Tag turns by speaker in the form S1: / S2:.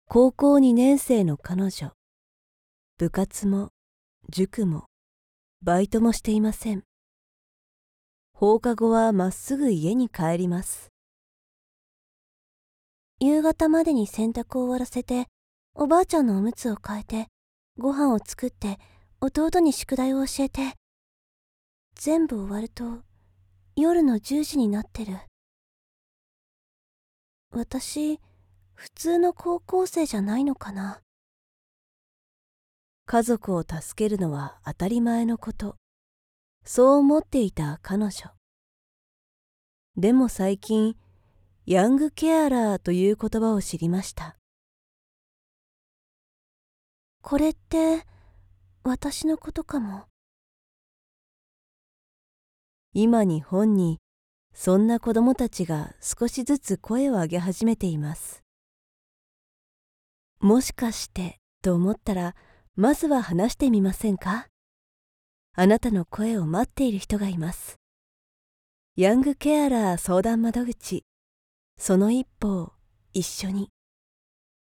S1: 高校2年生の彼女、部活も塾もバイトもしていません。放課後はまっすぐ家に帰ります。
S2: 夕方までに洗濯を終わらせて、おばあちゃんのおむつを替えて、ご飯を作って、弟に宿題を教えて。全部終わると、夜の10時になってる。私、普通の高校生じゃないのかな。
S1: 家族を助けるのは当たり前のこと。そう思っていた彼女。でも最近、ヤングケアラーという言葉を知りました。
S2: これって、私のことかも。
S1: 今日本に、そんな子供たちが少しずつ声を上げ始めています。もしかしてと思ったら、まずは話してみませんか？あなたの声を待っている人がいます。ヤングケアラー相談窓口、その一歩を一緒に。